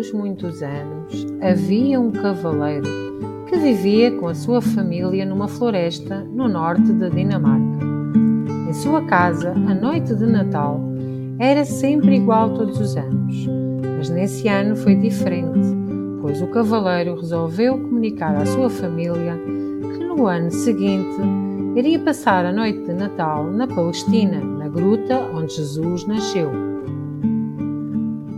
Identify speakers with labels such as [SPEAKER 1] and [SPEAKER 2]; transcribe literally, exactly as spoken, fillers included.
[SPEAKER 1] muitos, muitos anos, havia um cavaleiro que vivia com a sua família numa floresta no norte da Dinamarca. Em sua casa, a noite de Natal era sempre igual todos os anos, mas nesse ano foi diferente, pois o cavaleiro resolveu comunicar à sua família que no ano seguinte iria passar a noite de Natal na Palestina, na gruta onde Jesus nasceu.